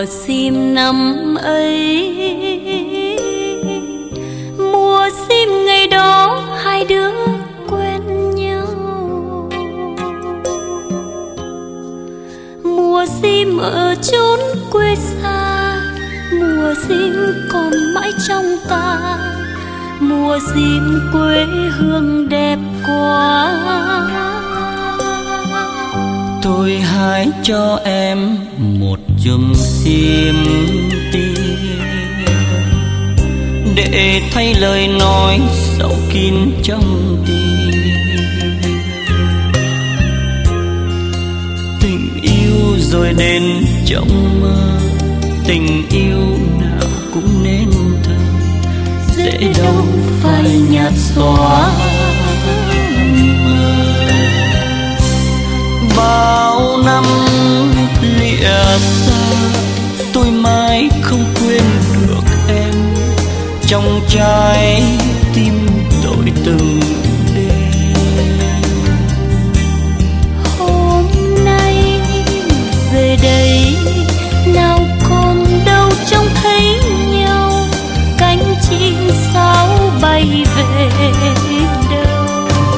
sim năm ấy, mùa sim ngày đó hai đứa quen nhau. Mùa sim ở chốn quê xa, mùa sim còn mãi trong ta, mùa sim quê hương đẹp quá. Tôi hái cho em một chùm sim tia để thay lời nói sâu kín trong tim. Tình yêu rồi đến trong mơ, tình yêu nào cũng nên thơ, dễ đâu phải nhạt xóa. Bao năm lìa xa, tôi mãi không quên được em trong trái tim tôi từng đêm. Hôm nay về đây nào còn đâu trông thấy nhau, cánh chim sáo bay về đâu.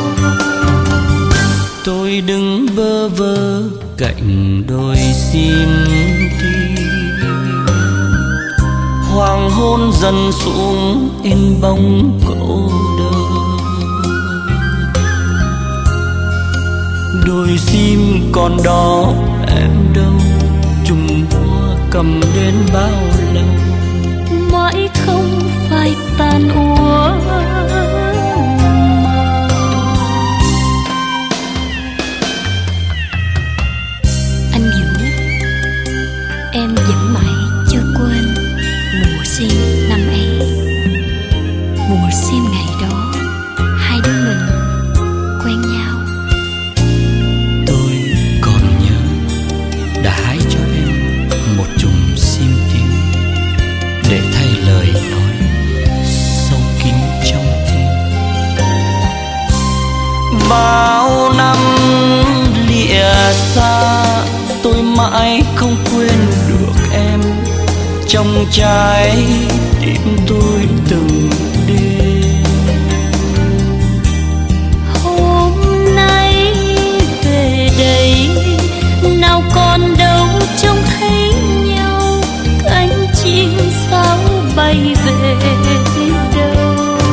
Tôi đứng bơ vơ cạnh đôi sim kia, hoàng hôn dần xuống in bóng cô đơn. Đôi sim còn đó em đâu, chùm hoa cầm đến bao lâu, mãi không phải tàn úa. Anh Vũ, em vẫn mãi chưa quên mùa sim năm ấy, mùa sim ngày đó hai đứa mình quen nhau. Tôi còn nhớ đã hái cho em một chùm sim tím để thay lời nói sâu kín trong tim. Bao năm lìa xa, tôi mãi không quên được em trong trái tim tôi từng đêm. Hôm nay về đây nào còn đâu trông thấy nhau, cánh chim sáo bay về đâu.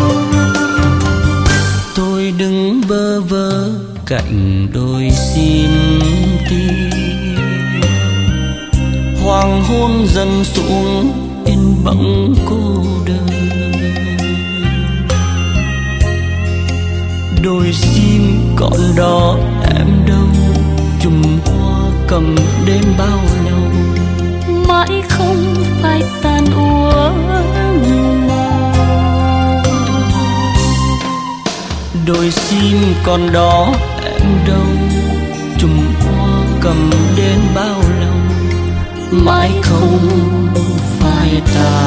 Tôi đứng bơ vơ cạnh đôi sim tia, hoàng hôn dần xuống in bóng cô đơn. Đôi sim còn đó em đâu, chùm hoa cầm đến bao lâu, mãi không phải tàn úa màu. đôi sim còn đó em đâu, chùm hoa cầm đến bao lâu, mãi không phai tàn.